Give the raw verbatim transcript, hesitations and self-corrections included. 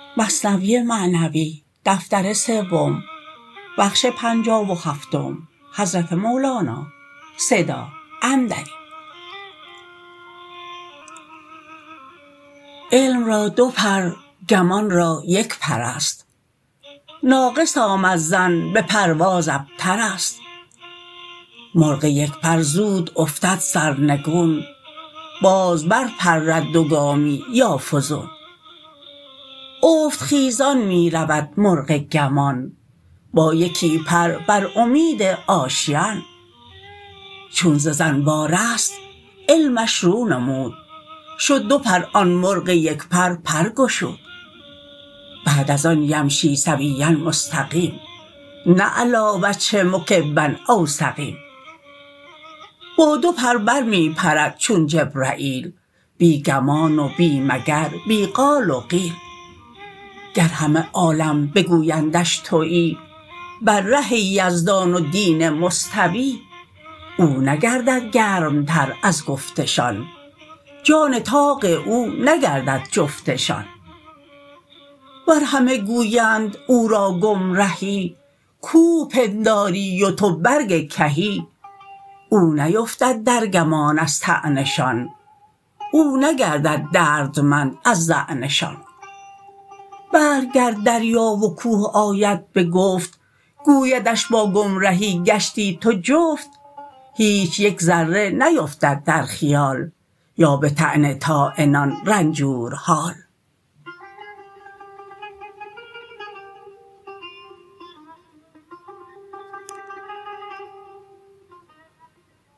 مثنوی معنوی دفتر سوم بخش پنجاه و هفتم حضرت مولانا صدا عندلیب. علم را دو پر، گمان را یک پر است. ناقص آمد ظن به پرواز ابتر است. مرغ یک پر زود افتد سرنگون، باز بر پرد دو گامی یا فزون. افت خیزان می رود مرغ گمان، با یکی پر بر امید آشیان. چون ز ظن وا رست علمش رو نمود، شد دو پر آن مرغ یک پر پر گشود. بعد از آن یمشی سویا مستقیم، نه علی وجه مکب او سقیم. با دو پر بر می پرد چون جبرییل، بی گمان و بی مگر بی قال و قیل. گر همه عالم بگویندش تویی، بر ره یزدان و دین مستوی. او نگردد گرم تر از گفتشان، جان طاق او نگردد جفتشان. ور همه گویند او را گمرهی، کوه پنداری و تو برگ کهی. او نیفتد در گمان از طعنشان، او نگردد دردمند از ظعنشان. بلک گر دریا و کوه آید به گفت، گویدش با گمرهی گشتی تو جفت. هیچ یک ذره نیفتد در خیال، یا به طعن طاعنان رنجور حال.